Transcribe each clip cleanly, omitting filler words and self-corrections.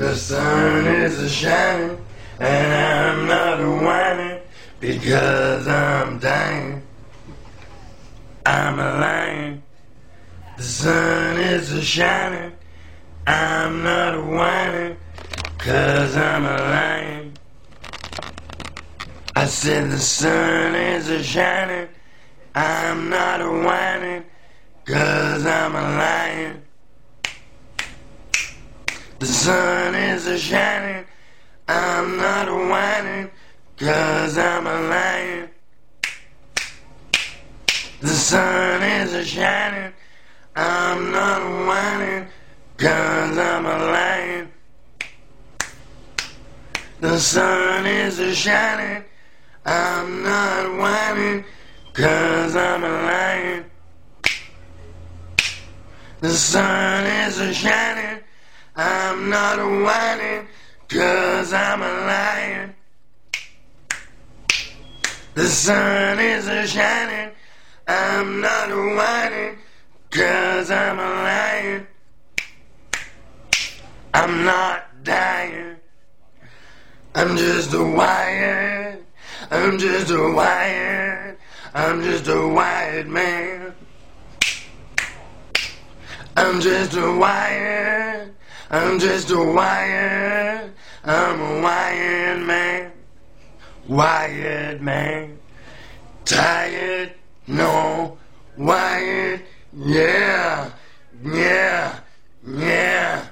The sun is a-shining, and I'm not a-whining, because I'm dying. I'm a lion. The sun is a-shining, I'm not a-whining, cause I'm a lion. I said the sun is a-shining, I'm not a-whining, cause I'm a lion. The sun is a-shining, I'm not a-whining, cause I'm a lion. The sun is a-shining, I'm not a-whining, cause I'm a lion. The sun is a-shining, I'm not whining, cause I'm a lion. The sun is a-shining, I'm not a-whining, cause I'm a lion. The sun is a-shining, I'm not a-whining, cause I'm a lion. I'm not dying, I'm just a wired, I'm just a wired, I'm just a wired man. I'm just a wired, I'm just a wired, I'm a wired man. Wired man, tired, no, wired, yeah, yeah, yeah.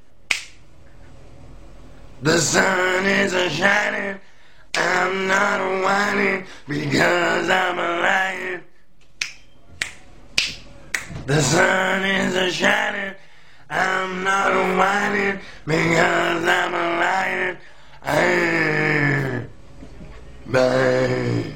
The sun is a-shining, I'm not a-whining, because I'm a lion. The sun is a-shining, I'm not a-whining, because I'm a lion. Bye.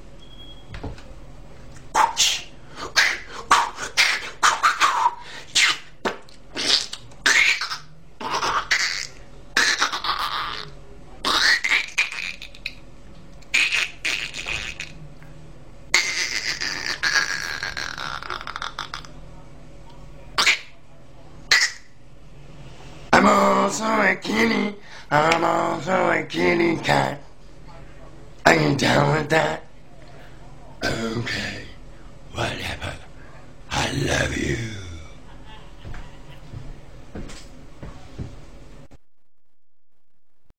I'm also a kitty, I'm also a kitty cat. Are you down with that? Okay, whatever. I love you.